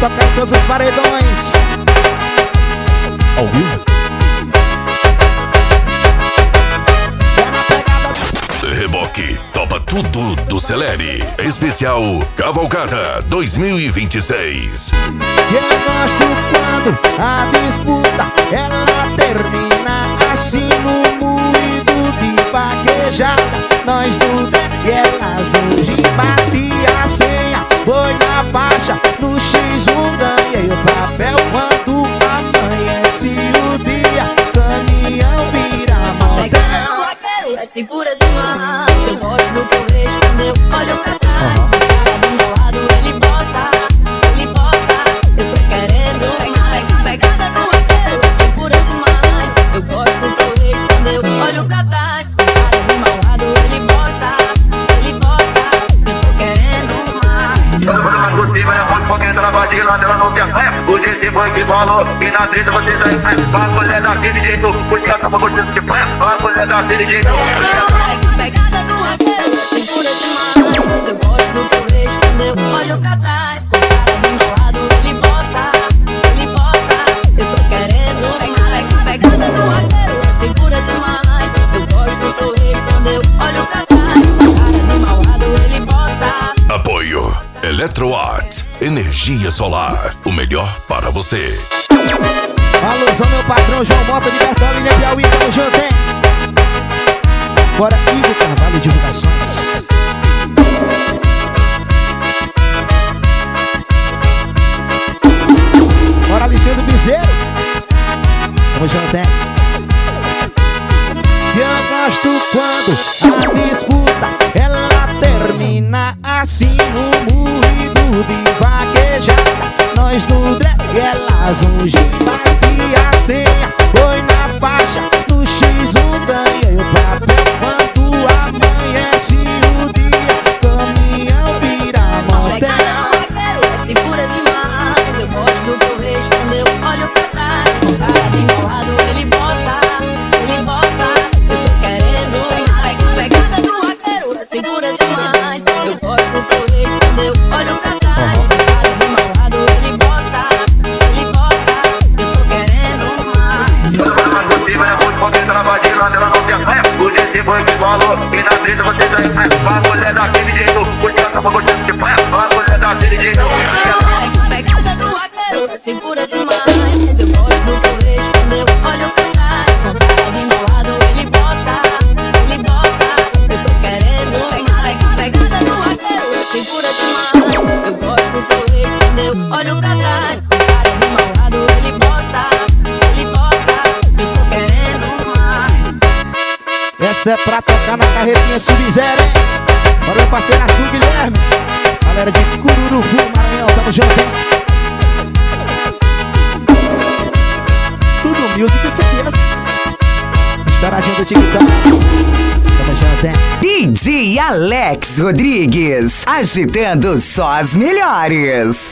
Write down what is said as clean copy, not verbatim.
tocar em todos os paredões. Ao vivo. Reboque topa tudo do Celere. Especial Cavalcada 2026. Eu gosto quando a disputa ela termina assim no moído de vaquejada. Nós do e elas no gibate a senha. Foi na faixa, no X1 ganhei o papel. Quando amanhece o dia, caminhão vira montanha. Segura demais, eu gosto do que eu vejo quando eu olho pra trás. O cara do meu lado, ele bota, eu tô querendo mais. Pegada no raqueiro, segura demais, eu gosto do que eu vejo quando eu olho pra trás. O cara do meu lado, ele bota, eu tô querendo mais. Porque entra na batida, ela não quer o desse foi que falou, e na treta você sai. A mulher daquele jeito, os caras tão gostando de pé. A mulher daquele jeito. Pegada do raqueiro, segura demais, mas eu gosto do que eu vejo quando eu olho pra trás. O cara do meu lado, ele bota, eu tô querendo mais. Pegada do raqueiro, segura demais, eu gosto do que eu vejo quando eu olho pra trás. O cara do meu lado, ele bota. Apoio Eletroarts, energia solar, o melhor para você. Alusão meu patrão João Mota de Bertolina, Piauí, tamo junto, hein? Bora Igor Carvalho Divulgações. Bora Liceu do Piseiro. Tamo junto, hein? Eu gosto quando a disputa ela termina assim no moído de vaquejada. Nós no drag, elas um gibate e a senha. Foi na faixa, no X1 ganhei o papel. Quando amanhece o dia, caminhão vira montanha. Segura demais, eu gosto do que eu vejo quando eu olho pra trás. O cara do meu lado, ele bota, eu tô querendo mais. Pegada do raqueiro, segura demais, eu gosto do que eu vejo quando eu olho pra trás. O cara do meu lado, ele bota, eu tô querendo mais. Porque entra na batida, ela não quer o desse foi que falou, e na treta você sai. A mulher daquele jeito, os caras tão gostando de pé. A mulher daquele jeito. Pegada do raqueiro, segura demais, mas eu gosto do que eu vejo quando eu olho pra trás. O cara do meu lado, ele bota, eu tô querendo mais. Pegada do raqueiro, segura demais, eu gosto do que eu vejo quando eu olho pra trás. O cara do meu lado, ele bota, eu tô querendo mais. Essa é pra tocar na carretinha Sub-Zero, hein? Bora meu parceiro Arthur Guilherme. Galera de Cururucu, Maranhão, tamo junto, hein? Tudo music CPS. Estouradinho do TikTok. Tamo junto, hein? DJ Alex Rodrigues, agitando só as melhores.